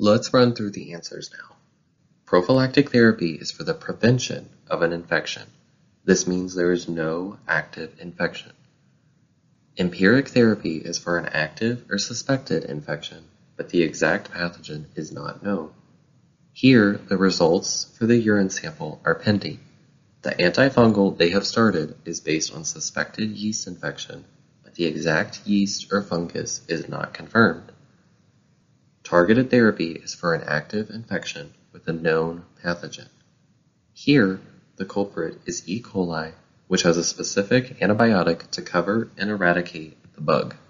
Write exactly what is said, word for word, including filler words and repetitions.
Let's run through the answers now. Prophylactic therapy is for the prevention of an infection. This means there is no active infection. Empiric therapy is for an active or suspected infection, but the exact pathogen is not known. Here, the results for the urine sample are pending. The antifungal they have started is based on suspected yeast infection, but the exact yeast or fungus is not confirmed. Targeted therapy is for an active infection with a known pathogen. Here, the culprit is E. coli, which has a specific antibiotic to cover and eradicate the bug.